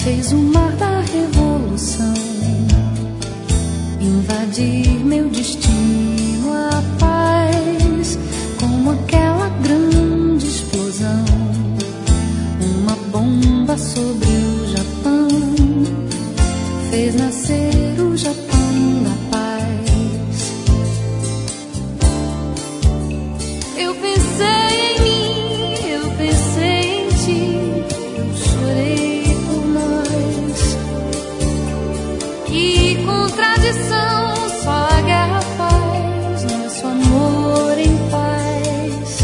fez o mar da revolução invadir meu destino, a paz, como aquela grande explosão, uma bomba sobre o Japão, fez nascer o Japão da paz. Eu pensei em mim, eu pensei em ti, eu chorei por nós. Que contradição, só a guerra faz nosso amor em paz.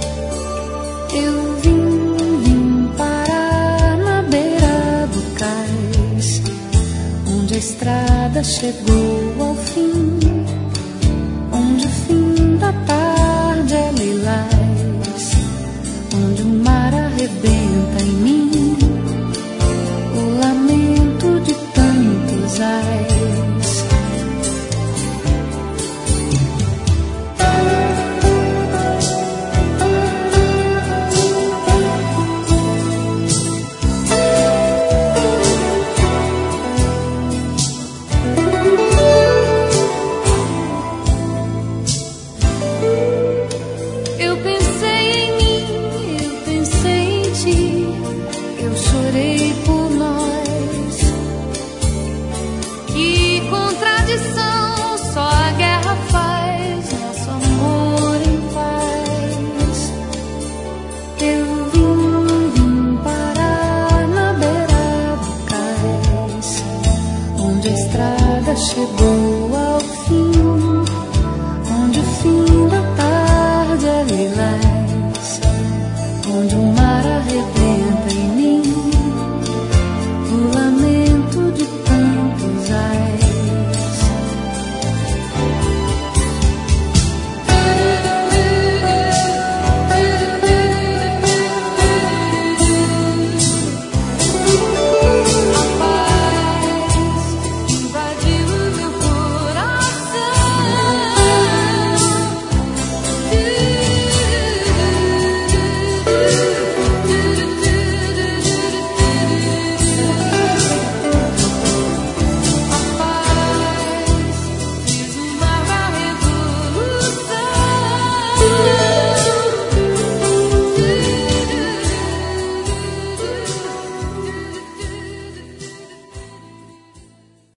Eu vim parar na beira do cais, onde a estrada chegou